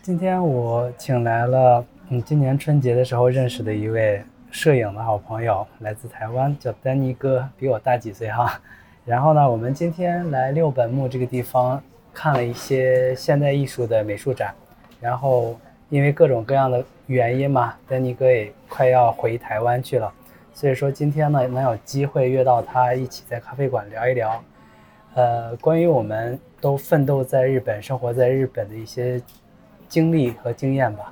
今天我请来了今年春节的时候认识的一位摄影的好朋友，来自台湾，叫丹尼哥，比我大几岁哈。然后呢，我们今天来六本木这个地方看了一些现代艺术的美术展，然后因为各种各样的原因嘛，丹尼哥也快要回台湾去了，所以说今天呢能有机会约到他一起在咖啡馆聊一聊关于我们都奋斗在日本、生活在日本的一些经历和经验吧。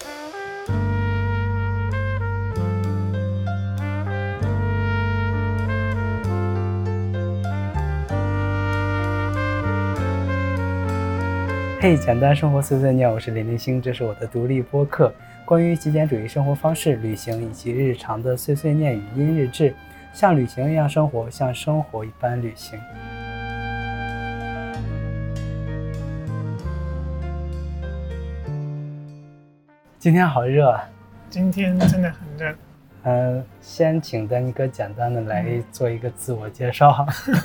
嘿，简单生活碎碎念，我是林立星，这是我的独立播客，关于极简主义生活方式、旅行以及日常的碎碎念语音日志，像旅行一样生活，像生活一般旅行。今天好热啊！ 今天真的很热。 先请丹尼哥简单的来做一个自我介绍。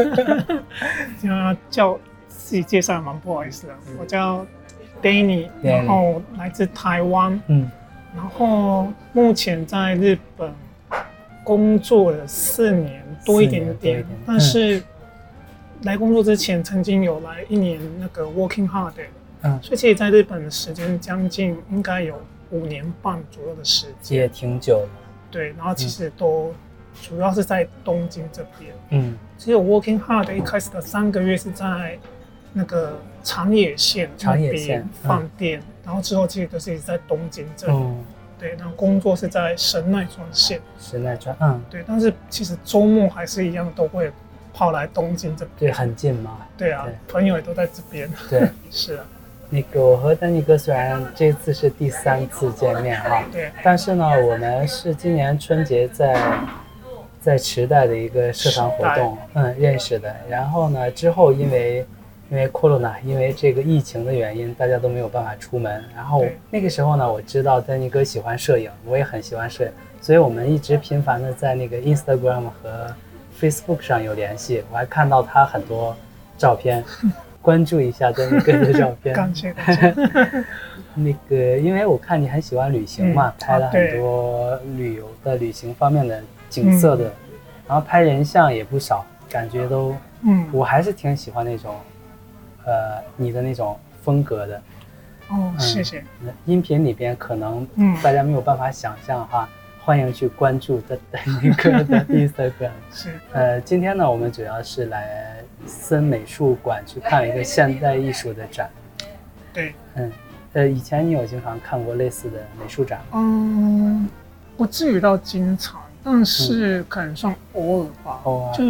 叫自己介绍蛮不好意思的，我叫 Danny， 然后来自台湾，然后目前在日本工作了4年多一点点，但是来工作之前曾经有来1年那个 working holiday，所以其实在日本的时间将近应该有5年半左右的时间， 也挺久的。 对，然后其实都主要是在东京这边，只有 working holiday 一开始的3个月是在那个长野县那边饭店，然后之后其实都是一直在东京这里，对，然后工作是在神奈川县。神奈川，对，但是其实周末还是一样都会跑来东京这边， 对，很近嘛。 对啊，朋友也都在这边。 对， 是啊。 那个我和丹尼哥虽然这次是第3次见面哈， 对， 但是呢，我们是今年春节在池袋的一个社团活动认识的，然后呢之后因为 Corona， 因为这个疫情的原因，大家都没有办法出门。然后那个时候呢，我知道丹尼哥喜欢摄影，我也很喜欢摄影，所以我们一直频繁的在那个 Instagram 和 Facebook 上有联系。我还看到他很多照片，关注一下丹尼哥的照片。 感谢。 那个，因为我看你很喜欢旅行嘛，拍了很多旅游的、旅行方面的景色的，然后拍人像也不少，感觉都，我还是挺喜欢那种。你的那种风格的谢谢。 音频里边可能大家没有办法想象哈，欢迎去关注丹尼哥的 Instagram。 是。 今天呢，我们主要是来森美术馆去看一个现代艺术的展。 对。 以前你有经常看过类似的美术展？ 不至于到经常，但是可能算偶尔吧。就是。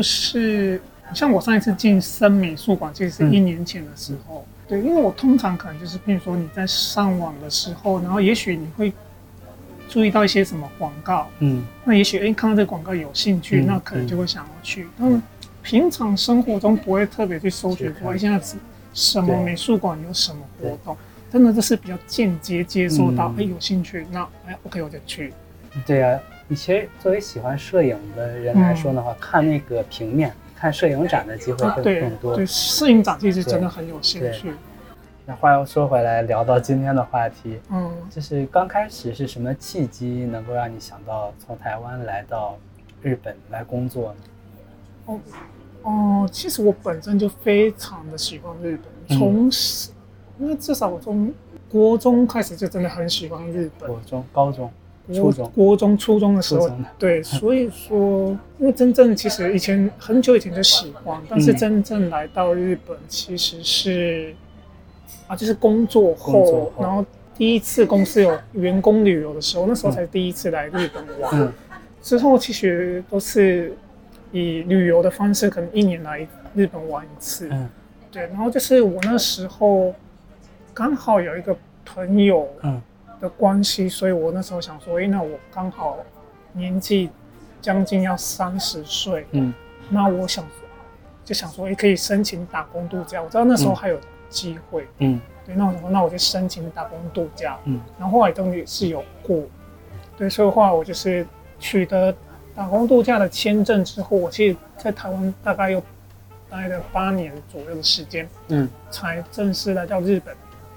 像我上一次进森美术馆，其实是1年前的时候。对，因为我通常可能就是，比如说你在上网的时候，然后也许你会注意到一些什么广告，那也许看到这个广告有兴趣，那可能就会想要去。但平常生活中不会特别去搜寻说，现在什么美术馆有什么活动，真的就是比较间接接收到，有兴趣，那OK 我就去。对啊，你其实作为喜欢摄影的人来说的话，看那个平面。看摄影展的机会更多。 对，摄影展其实真的很有兴趣。 那话又说回来，聊到今天的话题，就是刚开始是什么契机能够让你想到从台湾来到日本来工作呢？ 其实我本身就非常的喜欢日本，因为至少我从国中开始就真的很喜欢日本。 国中、高中。 国中、初中的时候，对，所以说，因为真正其实以前很久以前就喜欢，但是真正来到日本其实是，就是工作后，然后第一次公司有员工旅游的时候，那时候才第一次来日本玩。之后其实都是以旅游的方式，可能1年来日本玩1次。对，然后就是我那时候刚好有一个朋友，的关系，所以我那时候想说，那我刚好年纪将近要30岁，那我想说，可以申请打工度假。我知道那时候还有机会，对，那我就申请打工度假，然后后来终于是有过，对，所以后来我就是取得打工度假的签证之后，我其实在台湾大概又待了8年左右的时间，才正式来到日本。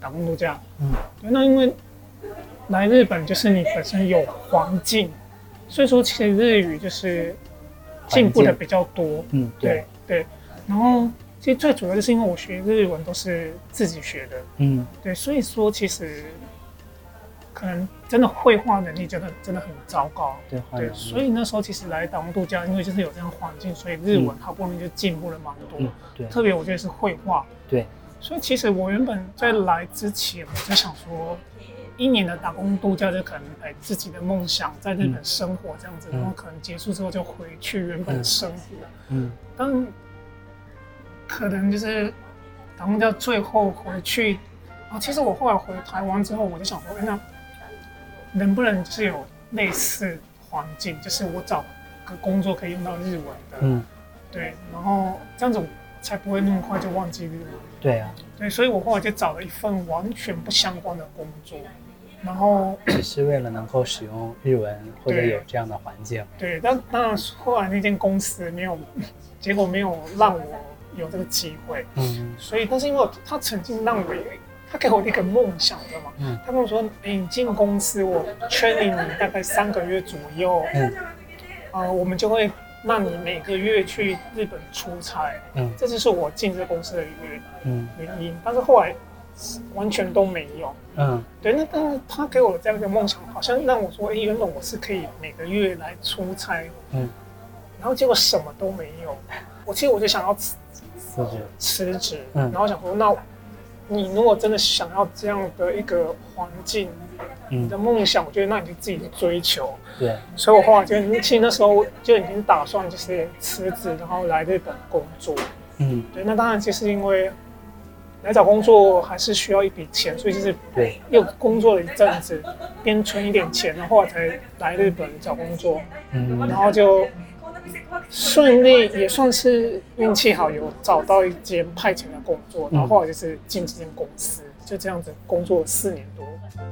打工度假。对，那因为来日本就是你本身有环境，所以说其实日语就是进步的比较多。对。然后其实最主要就是因为我学日文都是自己学的。对，所以说其实可能真的绘画能力真的很糟糕。对，所以那时候其实来打工度假，因为就是有这样环境，所以日文好不容易就进步了蛮多。对，特别我觉得是绘画。对，所以其实我原本在来之前，我就想说，1年的打工度假就可能自己的梦想在日本生活这样子，然后可能结束之后就回去原本的生活。但可能就是打工度假最后回去。其实我后来回台湾之后，我就想说，那能不能就是有类似环境，就是我找个工作可以用到日文的。对，然后这样子才不会那么快就忘记日文。对啊。对，所以我后来就找了一份完全不相关的工作，然后只是为了能够使用日文或者有这样的环境。 对，但当然后来那间公司结果没有让我有这个机会。所以但是因为他曾经让我他给我一个梦想，知道吗？他跟我说：“你进公司，我training你大概3个月左右，我们就会让你每个月去日本出差。”这就是我进这公司的原因。但是后来完全都没有。对，那但是他给我这样一个梦想，好像让我说：“原本我是可以每个月来出差。”然后结果什么都没有。我就想要辞职，然后想说那。你如果真的想要这样的一个环境，你的梦想，我觉得那你就自己去追求。对，所以我后来其实那时候就已经打算就是辞职，然后来日本工作。对，那当然就是因为来找工作还是需要一笔钱，所以就是又工作了一阵子，边存一点钱，然后后来才来日本找工作。然后就顺利，也算是运气好，有找到一间派遣的工作，然后后来就是进这间公司，就这样子工作了4年多。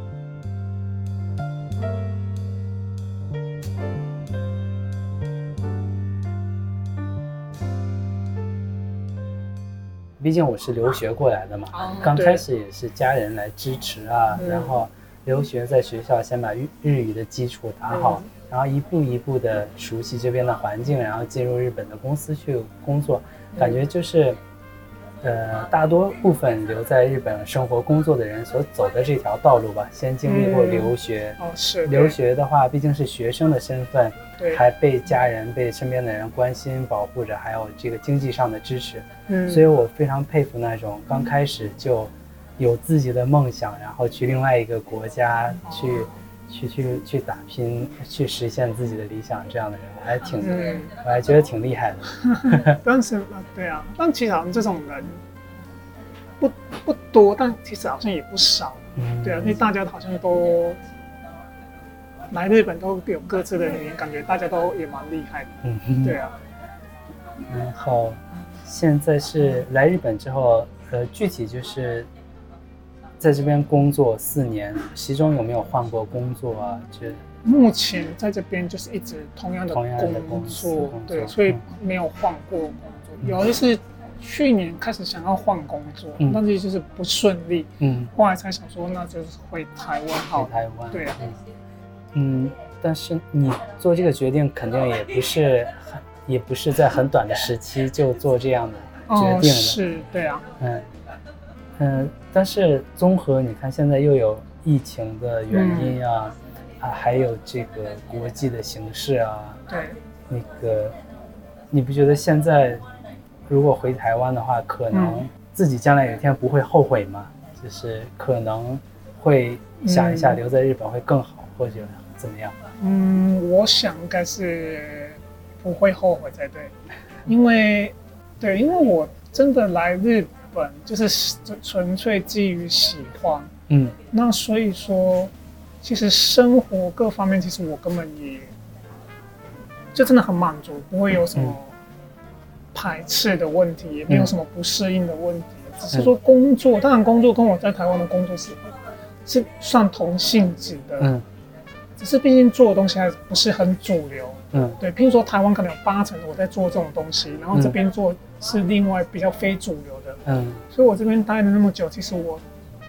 毕竟我是留学过来的嘛，刚开始也是家人来支持啊，然后留学在学校先把日语的基础打好。然后一步一步的熟悉这边的环境，然后进入日本的公司去工作，感觉就是，大多部分留在日本生活工作的人所走的这条道路吧。先经历过留学，留学的话毕竟是学生的身份，还被家人、被身边的人关心保护着，还有这个经济上的支持。所以我非常佩服那种刚开始就有自己的梦想，然后去另外一个国家去打拼，去实现自己的理想，这样的人我还觉得挺厉害的。 但是对啊，但其实好像这种人不多，但其实好像也不少。对啊，因为大家好像都来日本都有各自的原因，感觉大家都也蛮厉害的。对啊。 然后现在是来日本之后，具体就是在这边工作4年，其中有没有换过工作啊？ 目前在这边就是一直同样的工作，对，所以没有换过工作。有一次去年开始想要换工作，但是就是不顺利，后来才想说那就是回台湾好。 回台湾， 对啊， 但是你做这个决定肯定也不是在很短的时期就做这样的决定的。 是，对啊， 但是综合你看现在又有疫情的原因啊，还有这个国际的形势啊， 对， 那个你不觉得现在如果回台湾的话，可能自己将来有一天不会后悔吗？就是可能会想一下留在日本会更好，或者怎么样？ 我想应该是不会后悔才对，因为我真的来日本就是纯粹基于喜欢，那所以说其实生活各方面其实我根本也就真的很满足，不会有什么排斥的问题，也没有什么不适应的问题，只是说工作，当然工作跟我在台湾的工作是算同性质的，只是毕竟做的东西还不是很主流，对，譬如说台湾可能有80%我在做这种东西，然后这边做是另外比较非主流的，所以我这边待了那么久，其实我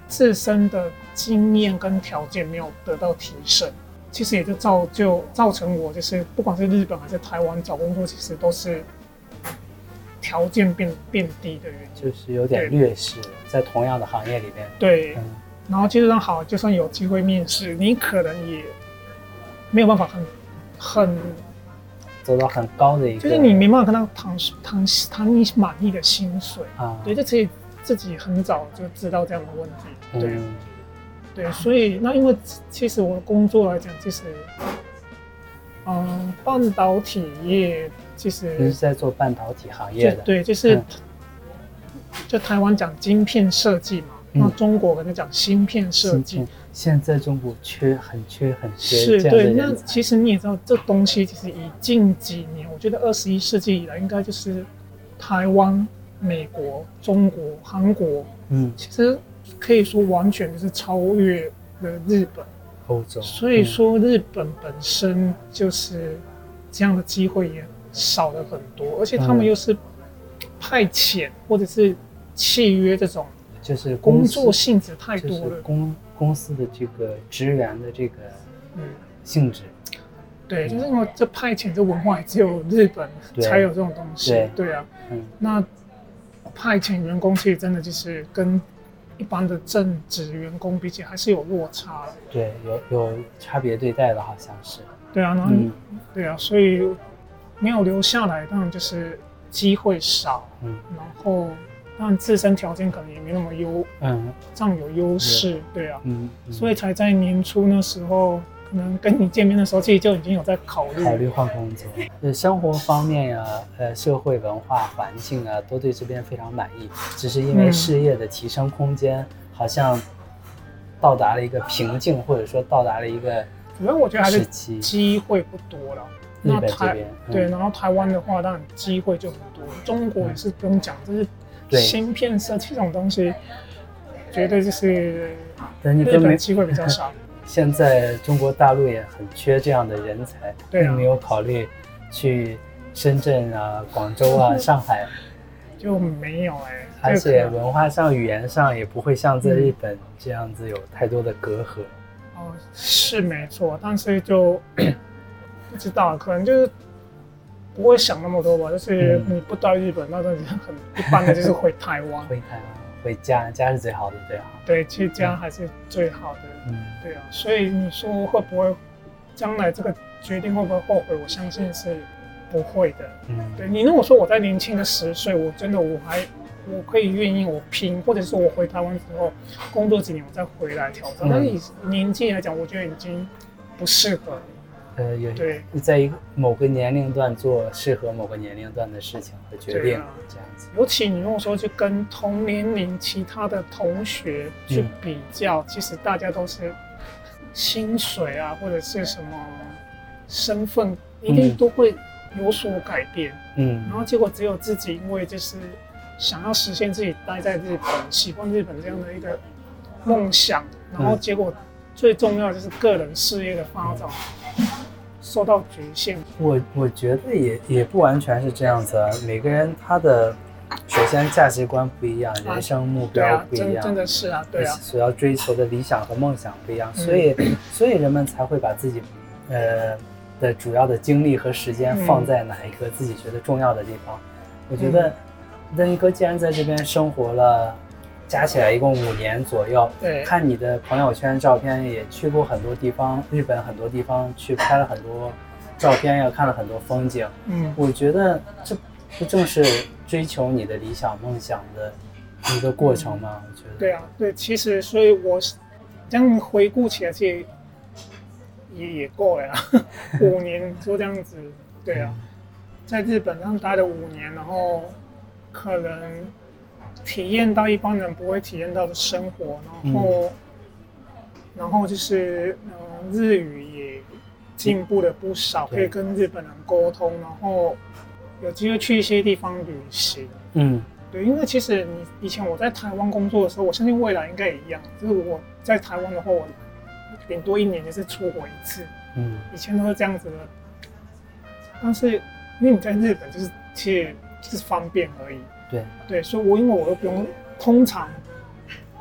自身的经验跟条件没有得到提升，其实也就造成我就是不管是日本还是台湾找工作，其实都是条件变低的原因， 就是有点劣势在同样的行业里面。 对，然后就算好，就算有机会面试，你可能也没有办法很走到很高的一个， 就是你没办法跟他谈你满意的薪水啊。对，这自己很早就知道这样的问题。对，对，所以那因为其实我的工作来讲，其实，半导体业其实你是在做半导体行业的， 对，就是就台湾讲晶片设计嘛，那中国可能讲芯片设计。 现在中国很缺是这样的人才。 对，那其实你也知道，这东西其实以近几年，我觉得21世纪以来，应该就是台湾、美国、中国、韩国，其实可以说完全就是超越了日本、 欧洲。 所以说，日本本身就是这样的机会也少了很多，而且他们又是派遣或者是契约这种， 就是工作性质太多了。 公司的这个职员的这个性质， 对，就是因为这派遣这文化也只有日本才有这种东西，对啊，那派遣员工其实真的就是跟一般的正职员工比起来还是有落差了， 对，有差别对待的，好像是， 对啊，然后对啊，所以没有留下来，当然就是机会少，然后。但自身条件可能也没那么这样有优势，对啊，所以才在年初那时候，可能跟你见面的时候，其实就已经有在考虑换工作。生活方面呀，社会文化环境啊，都对这边非常满意，只是因为事业的提升空间好像到达了一个瓶颈，或者说到达了一个主要我觉得还是机会不多了。 日本这边对，然后台湾的话，当然机会就很多，中国也是不用讲，就是芯片设计这种东西，绝对就是日本机会比较少。 现在中国大陆也很缺这样的人才，并没有考虑去深圳啊、广州啊、上海， 就没有而且文化上、语言上也不会像在日本这样子有太多的隔阂。 是没错，但是就不知道，可能就是不会想那么多吧。就是你不到日本，那很一般的就是回台湾， 回家是最好的，对啊。 对，其实家还是最好的，对啊。所以你说会不会将来这个决定会不会后悔？我相信是不会的。对，你如果说我在年轻的10岁，我真的我可以愿意我拼，或者是我回台湾之后工作几年我再回来挑战。但是以年纪来讲，我觉得已经不适合了。 对，在某个年龄段做适合某个年龄段的事情和决定，这样子。 尤其你如果说去跟同年龄其他的同学去比较，其实大家都是薪水啊，或者是什么身份，一定都会有所改变。然后结果只有自己因为就是想要实现自己待在日本、喜欢日本这样的一个梦想，然后结果最重要的就是个人事业的发展。受到局限， 我觉得也不完全是这样子啊。每个人他的首先价值观不一样，人生目标不一样， 真的是啊，对啊， 所要追求的理想和梦想不一样，所以人们才会把自己的主要的精力和时间放在哪一个自己觉得重要的地方。我觉得邓一哥既然在这边生活了。加起来一共5年左右，看你的朋友圈照片，也去过很多地方，日本很多地方去拍了很多照片，也看了很多风景。我觉得这不正是追求你的理想梦想的一个过程吗？我觉得。 对啊，对，其实所以我这样回顾起来，其实也够了，5年就这样子。对啊，在日本上待了5年，然后可能。体验到一般人不会体验到的生活，然后就是日语也进步了不少，可以跟日本人沟通，然后有机会去一些地方旅行。对，因为其实以前我在台湾工作的时候，我相信未来应该也一样，就是我在台湾的话，我顶多1年就是出国1次。以前都是这样子的，但是因为你在日本就是方便而已。对，所以因为我又不用，通常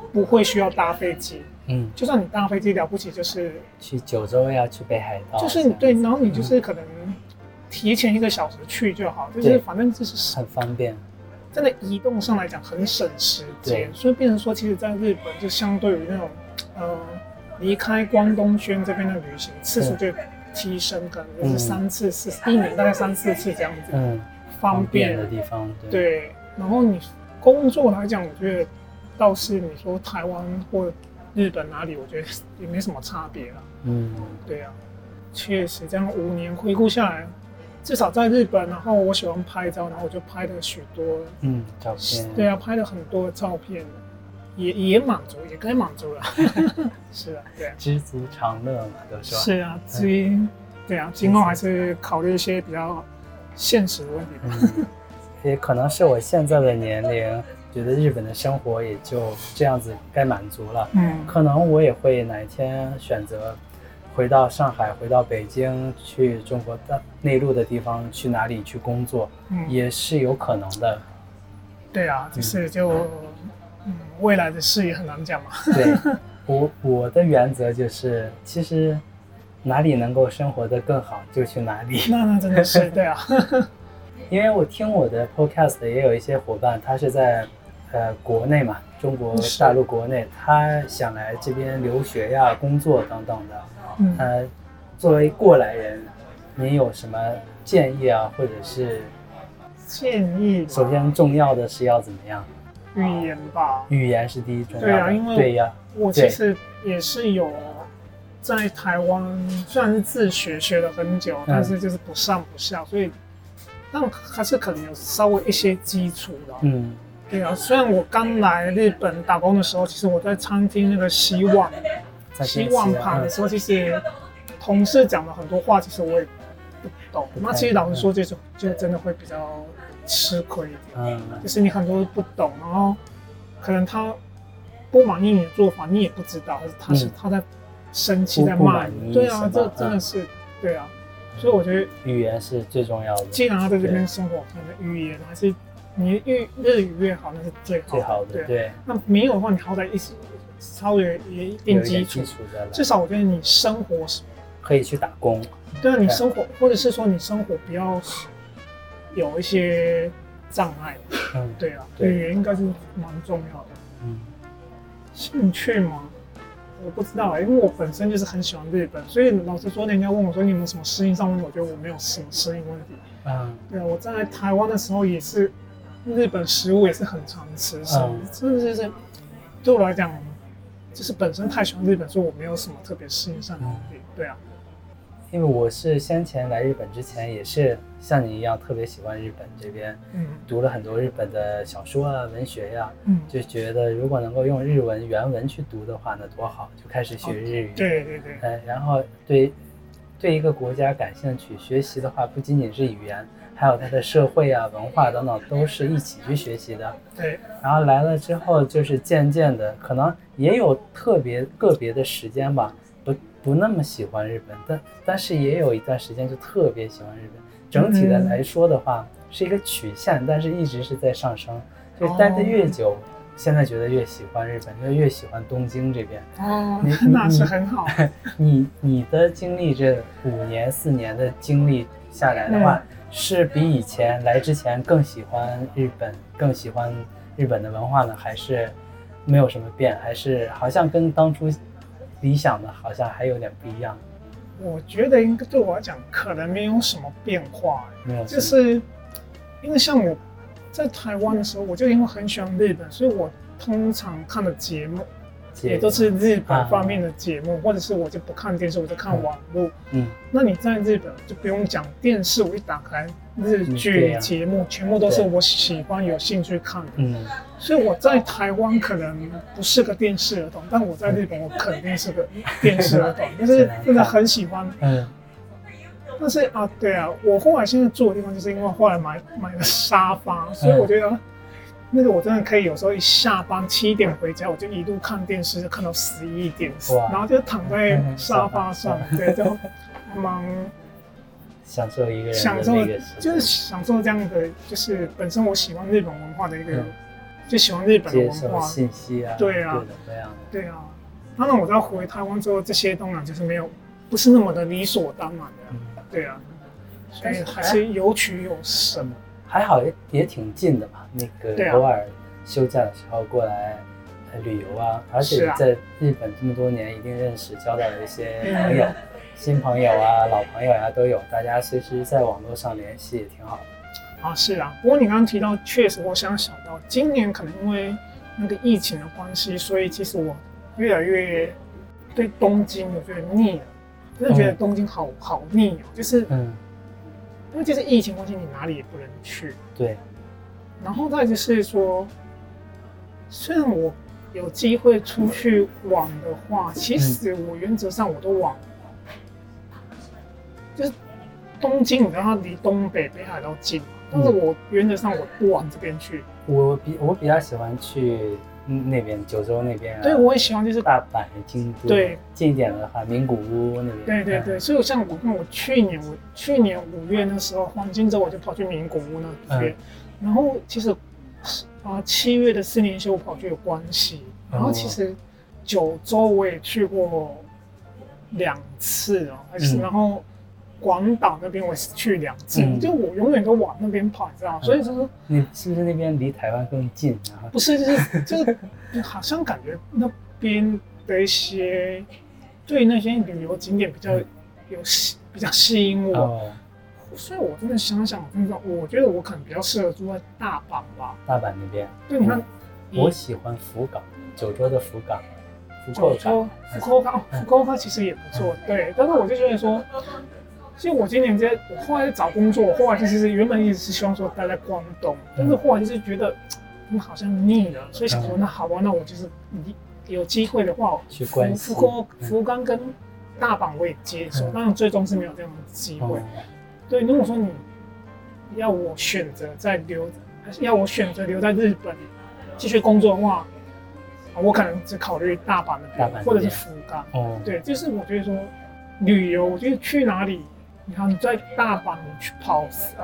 不会需要搭飞机。就算你搭飞机了不起，就是去九州呀，去北海道， 就是对，然后你就是可能提前1个小时去就好，就是反正就是很方便。 真的移动上来讲很省时间，所以变成说，其实在日本就相对于那种离开关东圈这边的旅行次数就提升，可能就是3次、1年大概3、4次这样子，方便的地方。 对，然后你工作来讲，我觉得倒是你说台湾或日本哪里，我觉得也没什么差别啦。对啊，确实这样5年回顾下来，至少在日本，然后我喜欢拍照，然后我就拍了许多照片。对啊，拍了很多照片，也满足，也该满足了。是啊，对啊， 知足常乐嘛，都说。 是啊，对啊，今后还是考虑一些比较现实的问题吧。 也可能是我现在的年龄，觉得日本的生活也就这样子该满足了。可能我也会哪一天选择回到上海，回到北京，去中国的内陆的地方，去哪里去工作，也是有可能的。 对啊，就是未来的事也很难讲嘛。 对，我的原则就是，其实哪里能够生活得更好，就去哪里。 那真的是对啊。 因为我听我的 podcast 也有一些伙伴，他是在国内嘛，中国大陆国内，他想来这边留学呀、工作等等的。作为过来人，你有什么建议啊，或者是建议？ 首先重要的是要怎么样？ 语言吧。 语言是第一重要的。 对啊，因为我其实也是有在台湾，虽然是自学了很久，但是就是不上不下，所以但还是可能有稍微一些基础的。对啊，虽然我刚来日本打工的时候，其实我在餐厅那个洗碗盘的时候，其实同事讲了很多话，其实我也不懂。那其实老实说，就真的会比较吃亏一点。就是你很多不懂，然后可能他不满意你的做法，你也不知道，他在生气，在骂你。对啊，这真的是对啊。所以我觉得语言是最重要的。 既然他在这边生活，可能语言还是你日语越好，那是最好的。对。那没有的话，你好歹稍微也一定基础至少我觉得你生活可以去打工。 对啊，你生活或者是说你生活不要有一些障碍。对啊，语言应该是蛮重要的。兴趣吗？我不知道因为我本身就是很喜欢日本，所以老实说，人家问我说你有没有什么适应上问题，我觉得我没有什么适应问题。对啊，我在台湾的时候也是，日本食物也是很常吃，真的就是对我来讲，就是本身太喜欢日本，所以我没有什么特别适应上的问题。对啊， 因为我是先前来日本之前也是像你一样特别喜欢日本这边，读了很多日本的小说啊、文学呀，就觉得如果能够用日文原文去读的话，那多好，就开始学日语。 对。 然后对一个国家感兴趣，学习的话不仅仅是语言，还有它的社会啊、文化等等，都是一起去学习的。 对。 然后来了之后，就是渐渐的，可能也有个别的时间吧，不那么喜欢日本，但是也有一段时间就特别喜欢日本。整体的来说的话，是一个曲线，但是一直是在上升。就待得越久，现在觉得越喜欢日本，就越喜欢东京这边。 那是很好。 你的经历这5年4年的经历下来的话，是比以前来之前更喜欢日本，更喜欢日本的文化呢，还是没有什么变，还是好像跟当初理想的好像还有点不一样？ 我觉得应该对我来讲可能没有什么变化，就是因为像我在台湾的时候，我就因为很喜欢日本，所以我通常看的节目也都是日本方面的节目，或者是我就不看电视，我就看网络。那你在日本就不用讲电视，我一打开日剧节目，全部都是我喜欢、有兴趣看的。所以我在台湾可能不是个电视儿童，但我在日本我肯定是个电视儿童，就是真的很喜欢。但是对啊，我后来现在住的地方，就是因为后来买了沙发，所以我觉得那个我真的可以有时候一下班7点回家，我就一路看电视，就看到11点，然后就躺在沙发上，对，就蛮享受一个人的那个时间， 就是享受这样的，就是本身我喜欢日本文化的一个就喜欢日本的文接受化信息啊， 对啊， 各种各样的。 对啊。当然我在回台湾之后，这些当然就是不是那么的理所当然的，对啊，所以还是有取有舍。 还好也挺近的嘛，那个偶尔休假的时候过来旅游啊，而且在日本这么多年，一定认识交到了一些朋友，新朋友啊、老朋友啊都有，大家随时在网络上联系也挺好的。 是啊，不过你刚刚提到，确实我想到，今年可能因为那个疫情的关系，所以其实我越来越对东京我觉得腻了，真的觉得东京好腻哦，就是因为就是疫情关系，你哪里也不能去。 对。 然后再就是说，虽然我有机会出去玩的话，其实我原则上我都往，就是东京，你知道它离东北北海道近嘛，但是我原则上我不往这边去。 我比较喜欢去那边九州那边啊。 对，我也喜欢就是大阪、京都。 对， 近一点的话，名古屋那边。 对，所以像我去年5月那时候黄金周我就跑去名古屋那边，然后其实7月的4年休我跑去关西，然后其实九州我也去过2次哦，然后广岛那边我是去2次，就我永远都往那边跑，你知道吗？所以说你是不是那边离台湾更近？然后不是，就是好像感觉那边的一些对那些旅游景点比较吸引我，所以我真的想，真的我觉得我可能比较适合住在大阪吧。 大阪那边， 对，你看， 我喜欢福冈，九州的福冈。 福冈其实也不错，对，但是我就觉得说。其实我今年我后来在找工作，后来就是原本一直是希望说待在关东，但是后来就是觉得好像腻了，所以想说那好吧，那我就是有机会的话， 去关西、 福冈跟大阪我也接受，当然最终是没有这样的机会。对，如果说你要我选择留在日本继续工作的话，我可能只考虑大阪那边或者是福冈。对，就是我觉得说旅游，我觉得去哪里。你看你在大阪去跑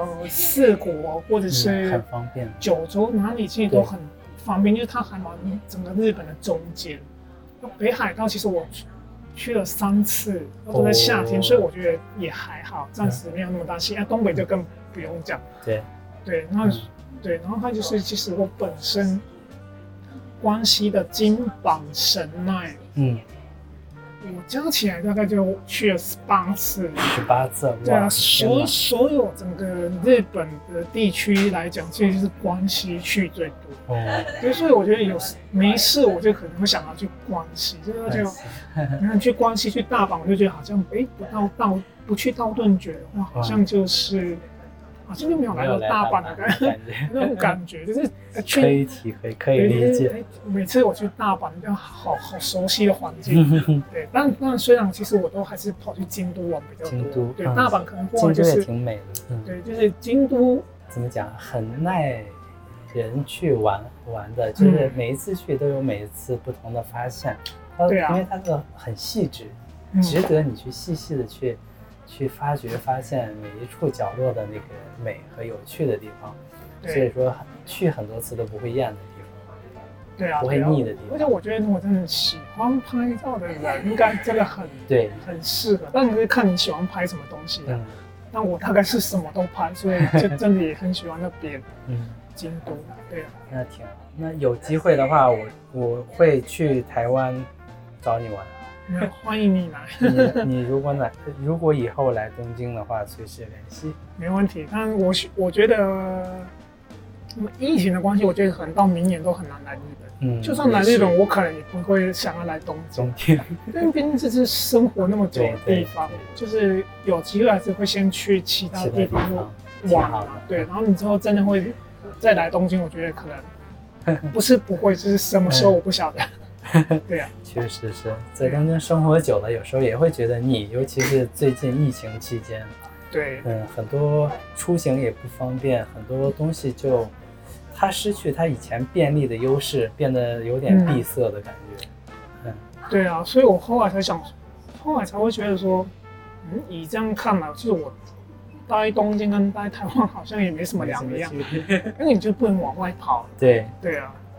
4国或者是很方便， 九州哪里其实都很方便，因为它还蛮整个日本的中间。北海道其实我去了3次，都在夏天，所以我觉得也还好，暂时没有那么大戏。东北就更不用讲。对，然后它就是其实我本身关西的金榜神奈，我加起来大概就去了18次。 18次， 对啊，所有整个日本的地区来讲，其实是关西去最多。对，所以我觉得没事我就可能会想要去关西，你看去关西去大阪，我就觉得好像不去道顿崛的话，好像就没有来到大阪的那种感觉，就是可以体会，可以理解。 每次我去大阪，就好熟悉的环境。对，但虽然其实我都还是跑去京都玩比较多。京都，对，大阪可能京都也挺美的。 对，就是京都怎么讲，很耐人去玩的，就是每一次去都有每一次不同的发现。 对啊， 因为它很细致，值得你去细细的去发掘发现每一处角落的那个美和有趣的地方，所以说去很多次都不会厌的地方， 对啊， 不会腻的地方。 而且我觉得如果真的喜欢拍照的人，应该真的很适合。但你是看你喜欢拍什么东西啊？那我大概是什么都拍，所以就真的也很喜欢那边。京都，对啊， 那挺好。那有机会的话，我会去台湾找你玩。 欢迎你来。 你如果以后来东京的话，随时联系。 没问题。但我觉得，疫情的关系，我觉得可能到明年都很难来日本。就算来日本，我可能也不会想要来东京。因为毕竟这是生活那么久的地方，就是有机会还是会先去其他地方玩啊。对，然后你之后真的会再来东京，我觉得可能不是不会，就是什么时候我不晓得。对啊， 确实是在东京生活久了，有时候也会觉得腻，尤其是最近疫情期间。 对， 很多出行也不方便，很多东西它失去它以前便利的优势，变得有点闭塞的感觉。 对啊，所以我后来才会觉得说，以这样看来，其实我待东京跟待台湾好像也没什么两样，因为你就不能往外跑。 对啊。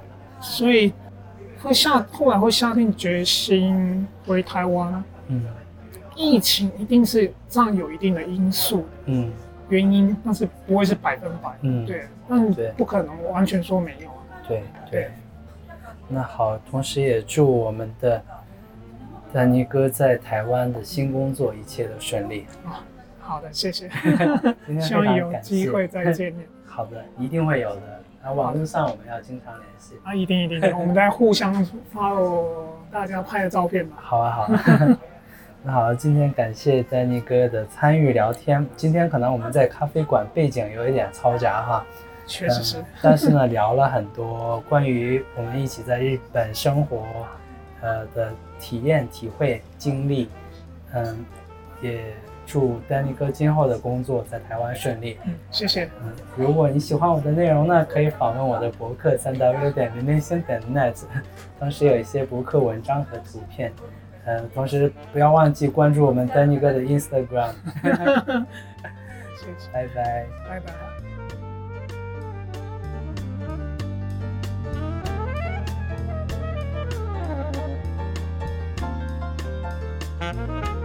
所以后来会下定决心回台湾。疫情一定是占有一定的因素，原因，但是不会是100%，对，但不可能完全说没有。 对。那好，同时也祝我们的丹尼哥在台湾的新工作一切都顺利。 好的，谢谢。 今天希望有机会再见面。 好的，一定会有的。网络上我们要经常联系。 一定，我们再互相follow大家拍的照片吧。 好啊。那好，今天感谢丹尼哥的参与聊天。今天可能我们在咖啡馆背景有一点嘈杂哈， 确实是。 但是呢，聊了很多关于我们一起在日本生活的体验、体会、经历。也祝丹尼哥今后的工作在台湾顺利。 谢谢。 如果你喜欢我的内容呢，可以访问我的博客3w.lination.net， 同时有一些博客文章和图片。同时不要忘记关注我们丹尼哥的 Instagram。 谢谢。 拜拜。 拜拜。